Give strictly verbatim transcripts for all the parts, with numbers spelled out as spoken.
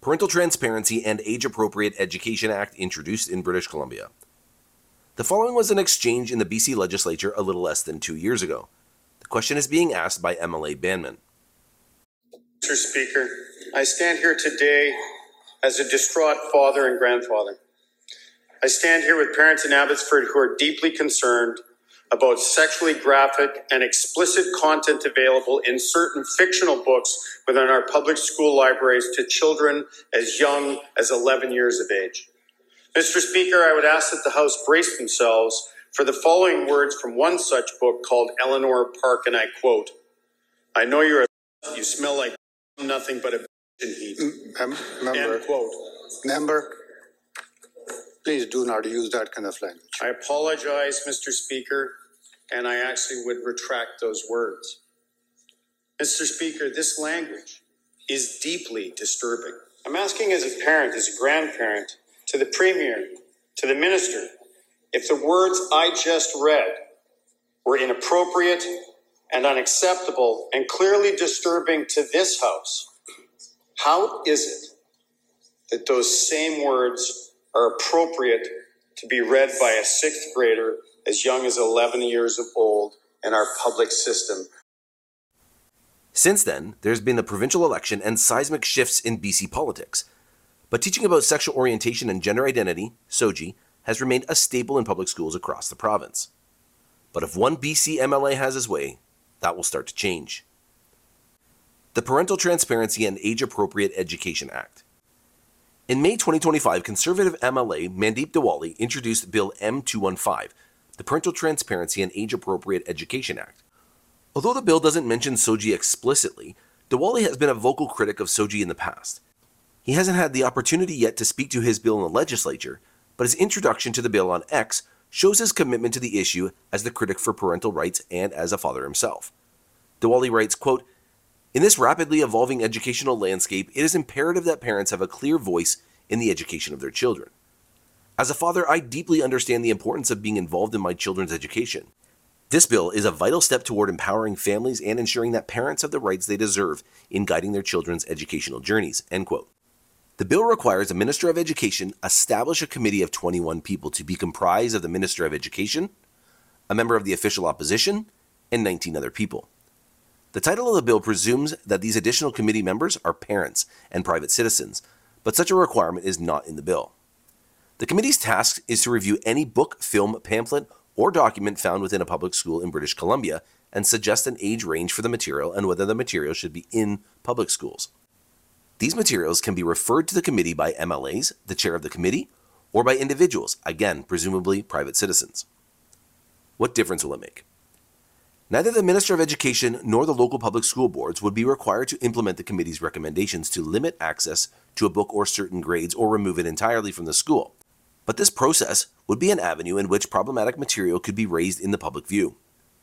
Parental Transparency and Age-Appropriate Education Act introduced in British Columbia. The following was an exchange in the B C legislature a little less than two years ago. The question is being asked by M L A Banman. Mister Speaker, I stand here today as a distraught father and grandfather. I stand here with parents in Abbotsford who are deeply concerned about sexually graphic and explicit content available in certain fictional books within our public school libraries to children as young as eleven years of age. Mister Speaker, I would ask that the House brace themselves for the following words from one such book called Eleanor Park, and I quote, "I know you're a you smell like nothing but a in heat." Mem- member, End quote. member, please do not use that kind of language. I apologize, Mister Speaker, and I actually would retract those words. Mister Speaker, this language is deeply disturbing. I'm asking as a parent, as a grandparent, to the Premier, to the Minister, if the words I just read were inappropriate and unacceptable and clearly disturbing to this House, how is it that those same words are appropriate to be read by a sixth grader as young as eleven years of old in our public system? Since then, there's been the provincial election and seismic shifts in B C politics. But teaching about sexual orientation and gender identity, S O G I, has remained a staple in public schools across the province. But if one B C M L A has his way, that will start to change. The Parental Transparency and Age-Appropriate Education Act. In May twenty twenty-five, Conservative M L A Mandeep Diwali introduced Bill M two fifteen, the Parental Transparency and Age-Appropriate Education Act. Although the bill doesn't mention S O G I explicitly, Diwali has been a vocal critic of S O G I in the past. He hasn't had the opportunity yet to speak to his bill in the legislature, but his introduction to the bill on X shows his commitment to the issue as the critic for parental rights and as a father himself. Diwali writes, quote, "In this rapidly evolving educational landscape, it is imperative that parents have a clear voice in the education of their children. As a father, I deeply understand the importance of being involved in my children's education. This bill is a vital step toward empowering families and ensuring that parents have the rights they deserve in guiding their children's educational journeys." End quote. The bill requires a Minister of Education establish a committee of twenty-one people to be comprised of the Minister of Education, a member of the official opposition, and nineteen other people. The title of the bill presumes that these additional committee members are parents and private citizens, but such a requirement is not in the bill. The committee's task is to review any book, film, pamphlet, or document found within a public school in British Columbia and suggest an age range for the material and whether the material should be in public schools. These materials can be referred to the committee by M L As, the chair of the committee, or by individuals, again, presumably private citizens. What difference will it make? Neither the Minister of Education nor the local public school boards would be required to implement the committee's recommendations to limit access to a book or certain grades or remove it entirely from the school. But this process would be an avenue in which problematic material could be raised in the public view.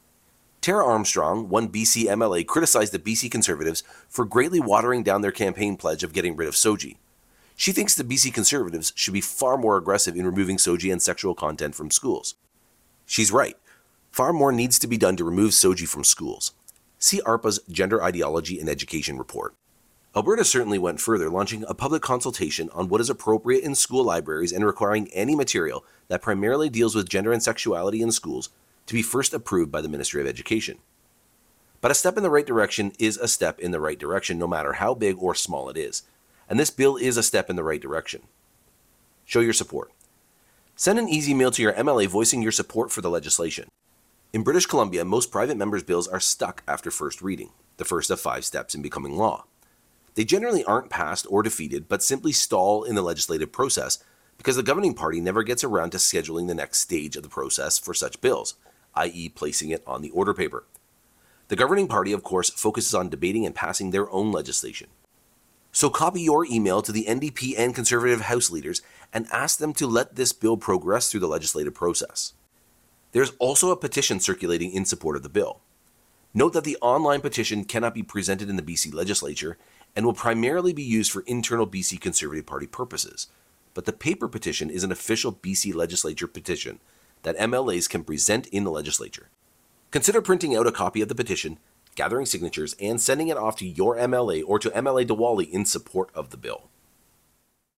Tara Armstrong, one B C M L A, criticized the B C Conservatives for greatly watering down their campaign pledge of getting rid of S O G I. She thinks the B C Conservatives should be far more aggressive in removing S O G I and sexual content from schools. She's right. Far more needs to be done to remove S O G I from schools. See A R P A's Gender Ideology in Education report. Alberta certainly went further, launching a public consultation on what is appropriate in school libraries and requiring any material that primarily deals with gender and sexuality in schools to be first approved by the Ministry of Education. But a step in the right direction is a step in the right direction, no matter how big or small it is. And this bill is a step in the right direction. Show your support. Send an easy mail to your M L A voicing your support for the legislation. In British Columbia, most private members' bills are stuck after first reading, the first of five steps in becoming law. They generally aren't passed or defeated, but simply stall in the legislative process because the governing party never gets around to scheduling the next stage of the process for such bills, that is placing it on the order paper. The governing party, of course, focuses on debating and passing their own legislation. So copy your email to the N D P and Conservative House leaders and ask them to let this bill progress through the legislative process. There's also a petition circulating in support of the bill. Note that the online petition cannot be presented in the B C legislature and will primarily be used for internal B C Conservative Party purposes, but the paper petition is an official B C legislature petition that M L As can present in the legislature. Consider printing out a copy of the petition, gathering signatures, and sending it off to your M L A or to M L A Diwali in support of the bill.